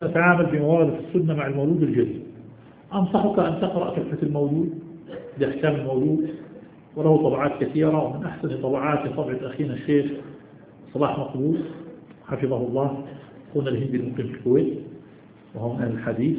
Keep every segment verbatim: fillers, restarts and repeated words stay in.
تتعامل بما ورد في السنة مع المولود الجديد. أنصحك أن تقرأ تحفة المولود بأحكام المولود، وله طبعات كثيرة، ومن أحسن طبعات طبعة أخينا الشيخ صلاح مقبول حفظه الله، أخونا الهندي المقيم في الكويت وهو من أهل الحديث.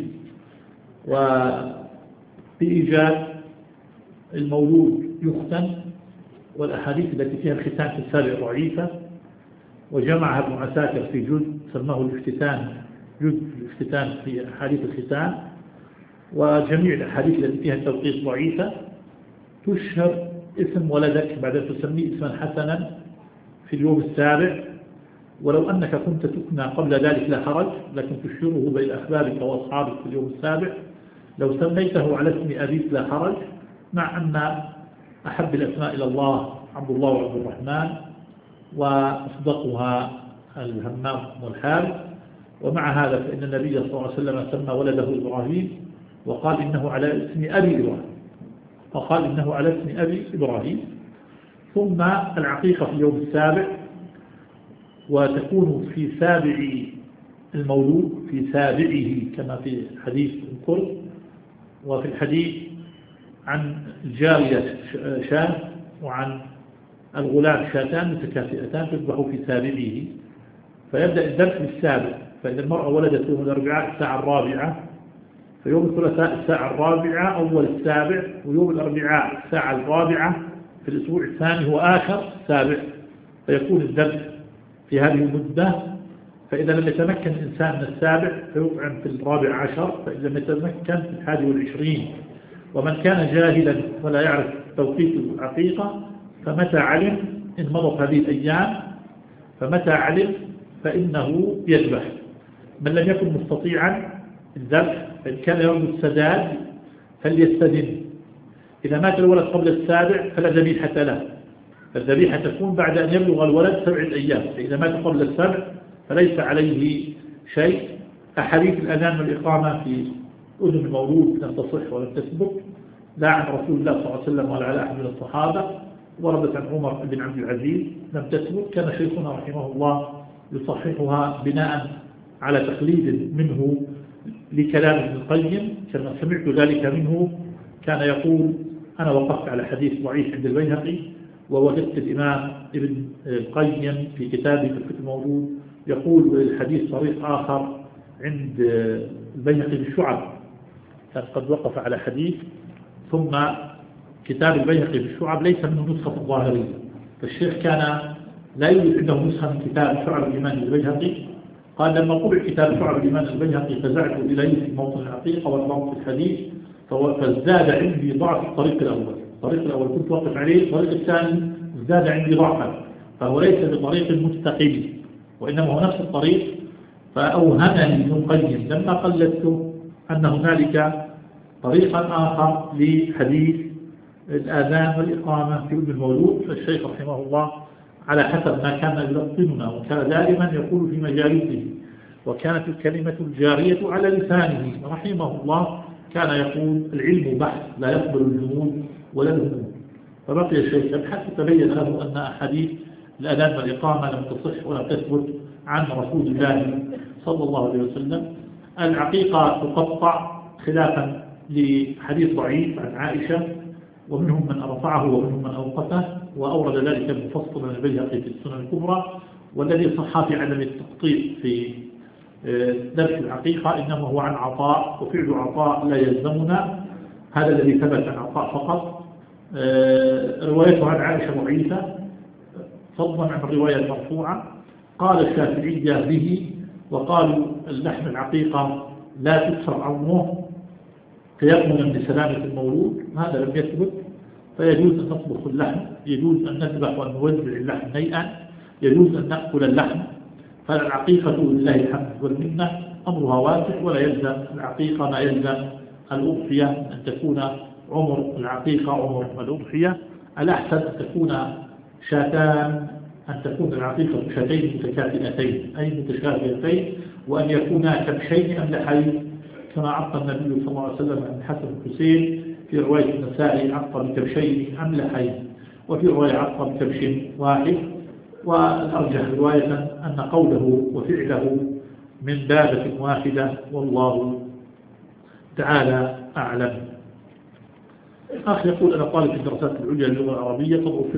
وبإيجاد المولود يختن، والأحاديث التي فيها الختان في السابع ضعيفة، وجمعها ابن عساكر في جزء سماه الافتتان، جزء الافتتان في أحاديث الختان. وجميع الأحاديث التي فيها التوقيت ضعيفة تشهر اسم ولدك بعد أن تسميه اسما حسنا في اليوم السابع، ولو أنك كنت تكنى قبل ذلك لا حرج، لكن تشهره بين أحبابك وأصحابك في اليوم السابع. لو سميته على اسم أبيك لا حرج، مع أن أحب الأسماء إلى الله عبد الله وعبد الرحمن، وأصدقها الهمام والحارث. ومع هذا فإن النبي صلى الله عليه وسلم سمى ولده إبراهيم، وقال إنه على اسم أبي إبراهيم، وقال إنه على اسم أبي إبراهيم. ثم العقيقة في اليوم السابع، وتكون في سابع المولود، في سابعه كما في حديث القرب. وفي الحديث عن الجارية شاة وعن الغلام شاتان متكافئتان تذبح في سابعه، فيبدأ الذبح بالسابع. فإذا المرأة ولدت يوم الأربعاء الساعة الرابعة، فيوم الثلاثاء الساعة الرابعة أول السابع، ويوم الأربعاء الساعة الرابعة في الأسبوع الثاني هو آخر السابع، فيكون الذبح في هذه المدة. فإذا لم يتمكن الإنسان من السابع فيطعم في الرابع عشر، فإذا لم يتمكن في الحادي والعشرين. ومن كان جاهلا ولا يعرف توقيت العقيقة، فمتى علم إن مضت هذه الأيام، فمتى علم فإنه يذبح. من لم يكن مستطيعا الذبح، فإن كان يرجو السداد فليستدن. إذا مات الولد قبل السابع فلا ذبيحة له، فالذبيحة تكون بعد أن يبلغ الولد سبعة أيام. فإذا مات قبل السابع فليس عليه شيء. أحاديث الأذان والإقامة في أذن المولود لم تصح ولم تثبت، لا عن رسول الله صلى الله عليه وسلم ولا على أحد من الصحابة. وردت عن عمر بن عبد العزيز لم تثبت. كان شيخنا رحمه الله يصححها بناء على تقليد منه لكلام ابن القيم، كما سمعت ذلك منه. كان يقول: أنا وقفت على حديث ضعيف عند البيهقي، ووجدت الإمام ابن القيم في كتابه في الفتح المولود يقول الحديث طريق آخر عند البيهقي بالشعب. كان قد وقف على حديث، ثم كتاب البيهقي بالشعب ليس منه نسخة الظاهرية، فالشيخ كان لا يوجد عنده نسخة من كتاب شعب الإيمان البيهقي. قال: لما طبع كتاب شعب الإيمان البيهقي فزعت إليه في موطن العقيقة والموطن الحديث، فازداد عندي ضعف الطريق الأول. الطريق الأول كنت وقف عليه، الطريق الثاني ازداد عندي ضعفا، فهو ليس بطريق مستقيم، وإنما هو نفس الطريق. فأوهمني ابن القيم لما قلدت أن هنالك طريقا آخر لحديث الآذان والإقامة في أذن المولود. فالشيخ رحمه الله على حسب ما كان يلقننا، وكان دائما يقول في مجالسه، وكانت الكلمة الجارية على لسانه رحمه الله، كان يقول: العلم بحث لا يقبل الجمود ولا الهموم. فبقي الشيخ يبحث، فتبين له أن أحاديث الأذان والإقامة لم تصح ولا تثبت عن رسول الله صلى الله عليه وسلم. العقيقة تقطع خلافا لحديث ضعيف عن عائشة، ومنهم من رفعه ومنهم من أوقفه، وأورد ذلك المفصل من البيهقي في السنن الكبرى. والذي صح في عدم التقطيع في درس العقيقة إنما هو عن عطاء، وفعل عطاء لا يلزمنا، هذا الذي ثبت عن عطاء فقط. روايته عن عائشة ضعيفة فضلا عن الرواية المرفوعة. قال الشافعية به، وقالوا اللحم العقيقة لا تكسر عظمه تيقنا بسلامة المولود، هذا لم يثبت. فيجوز أن نطبخ اللحم، يجوز أن نذبح وأن نوزع اللحم نيئا، يجوز أن نأكل اللحم. فالعقيقة لله الحمد والمنة أمرها واسع، ولا يلزم العقيقة ما يلزم الأضحية، أن تكون عمر العقيقة عمر الأضحية. الأحسن أن تكون شاتان، أن تكون العقيقة شاتين متكافئتين أي متشابهتين، وأن يكونا كبشين أملحين، كما عطى النبي صلى الله عليه وسلم عن حسن الحسين في رواية النسائي: عطى بكبشين أملحين، وفي رواية عطى بكبش واحد. والأرجح رواية أن قوله وفعله من بابة واحدة، والله تعالى أعلم. أخي يقول: أنا طالب في الدراسات العليا للغة العربية، تضرب في